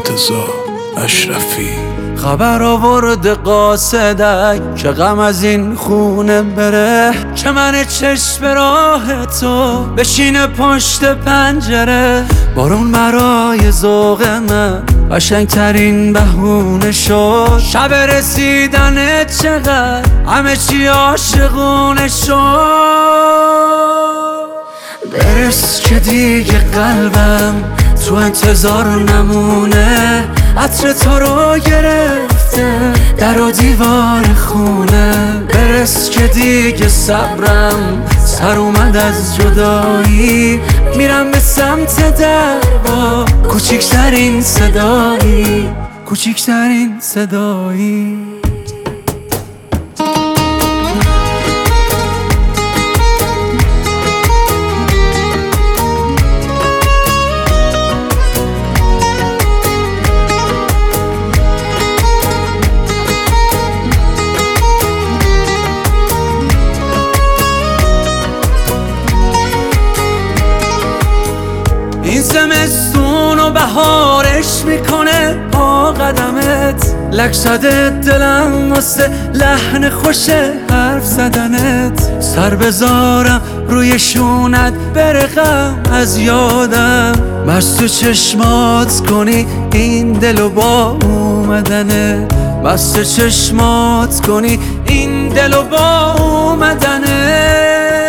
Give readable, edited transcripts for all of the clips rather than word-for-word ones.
مرتضی اشرفی. خبر آورد قاصدک که غم از این خونه بره، که من چشم راه تو بشینه پشت پنجره. بارون برای ذوق من قشنگترین بهونه شد، شب رسیدن چقدر همه چی عاشقونه شد. برس که دیگه قلبم تو انتظار نمونه، عطر تو رو گرفته در و دیوار خونه. برس که دیگه صبرم سر اومد از جدایی، میرم به سمت در با کوچیکترین صدایی، کوچیکترین صدایی. این زمستون و بهارش میکنه با قدمت، لک زده دلم واسه لحن خوش حرف زدنت. سر بذارم روی شونت بره غم از یادم، بس تو چشمات کنی این دلو با اومدنت، بس تو چشمات کنی این دلو با اومدنت.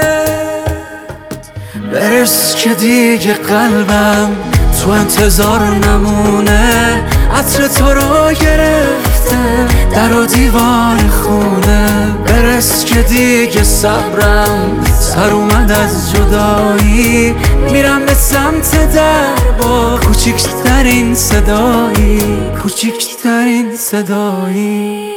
برس که دیگه قلبم تو انتظار نمونه، عطر تو رو گرفته در و دیوار خونه. برس که دیگه صبرم سر اومد از جدایی، میرم به سمت در با کوچیکترین صدایی، کوچیکترین صدایی.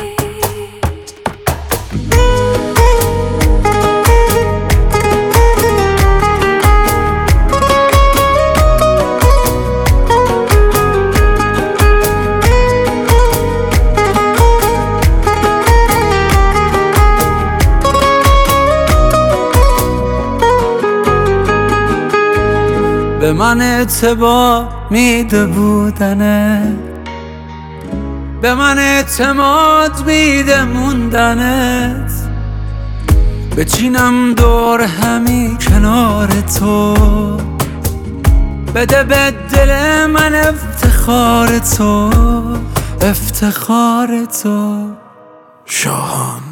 به من اعتبار میده بودنت، به من اعتماد میده موندنت. بچینم دور همی کنار تو، بده به دل من افتخار تو، افتخار تو. شاهان